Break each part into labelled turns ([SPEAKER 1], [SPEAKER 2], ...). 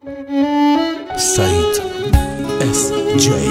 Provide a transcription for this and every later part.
[SPEAKER 1] سعید اس جی.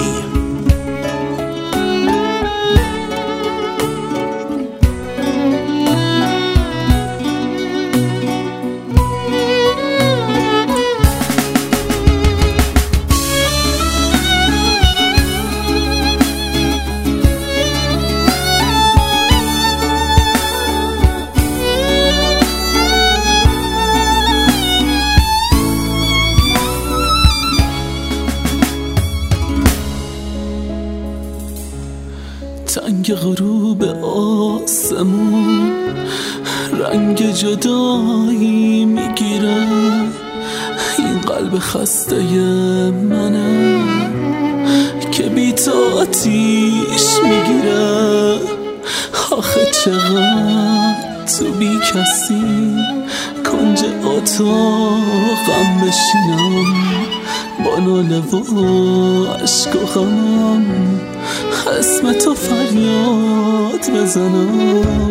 [SPEAKER 2] تنگ غروب آسمون رنگ جدایی میگیره، این قلب خسته منه که بی تو آتیش میگیره. آخه چقدر تو بی کسی کنج اتاقم بشینم، با ناله و عشق و غمم اسم تو فریاد بزنم.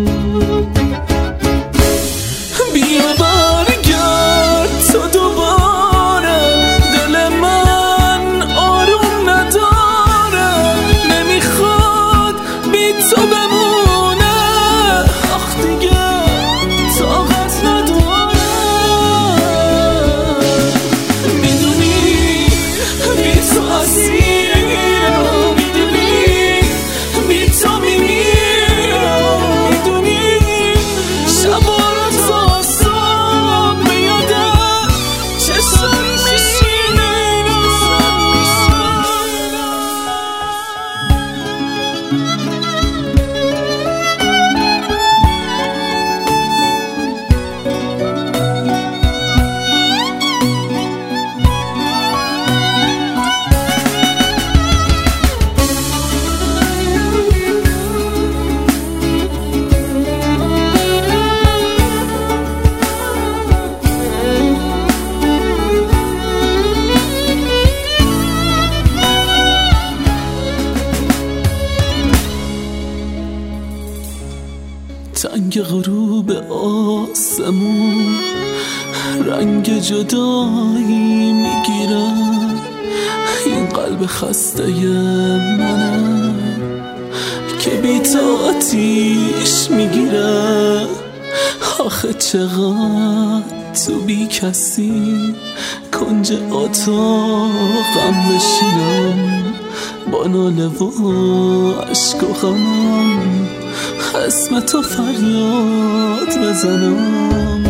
[SPEAKER 2] بیا برگرد تو دوباره، دل من آروم نداره، نمیخواد بی تو بمونه، آخ دیگه طاقت نداره. میدونی بی تو اسیرم، میدونی بی تو میمیرم، میدونی شبا رو تا صبح میاده چشم میشینه. تنگ غروب آسمون رنگ جدایی میگیره، این قلب خسته منه که بی تو آتیش میگیره. آخه چقدر تو بی کسی کنج اتاقم بشینم، با ناله و عشق و غمم اسم تو فریاد بزنم.